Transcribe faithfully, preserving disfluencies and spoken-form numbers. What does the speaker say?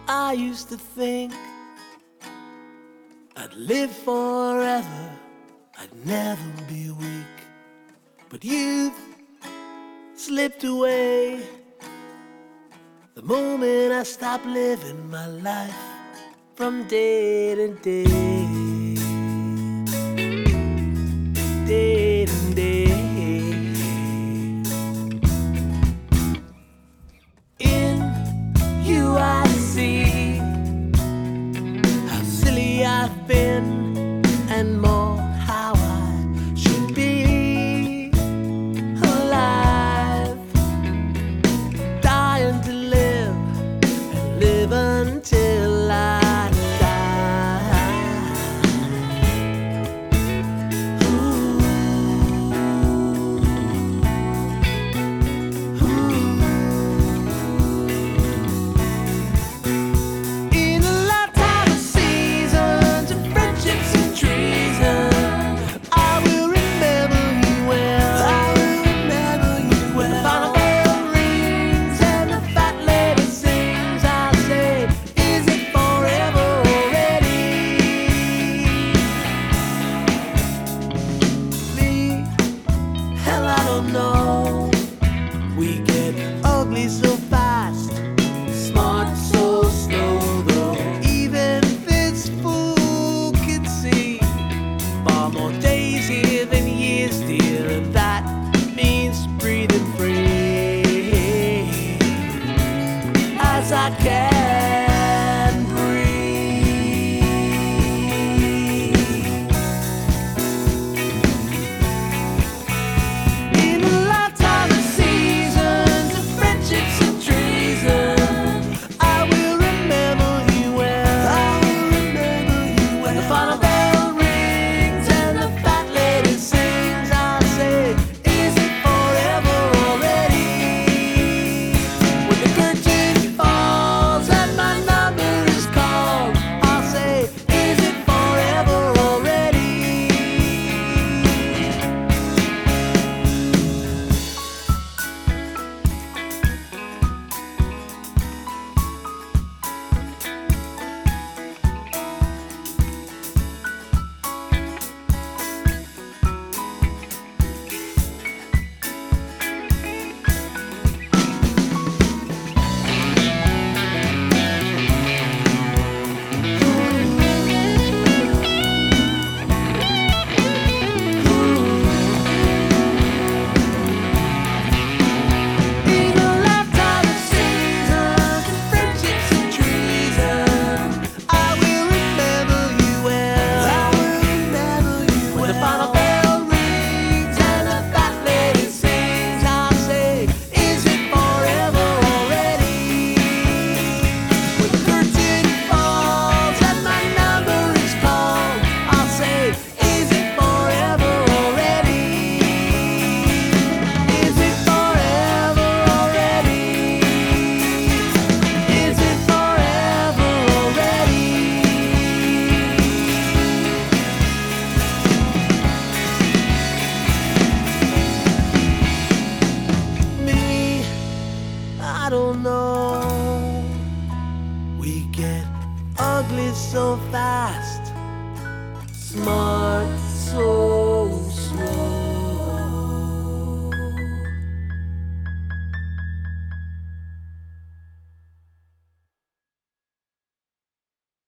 I used to think I'd live forever, I'd never be weak. But you've slipped away the moment I stopped living my life from day to day, day to day. In you I see how silly I've been, and more how I should be alive, dying to live and live until I know we get ugly so fast, smart so slow though. Even this fool can see far more days here than years, dear, and that means breathing free as I can breathe. I don't know, we get ugly so fast, smart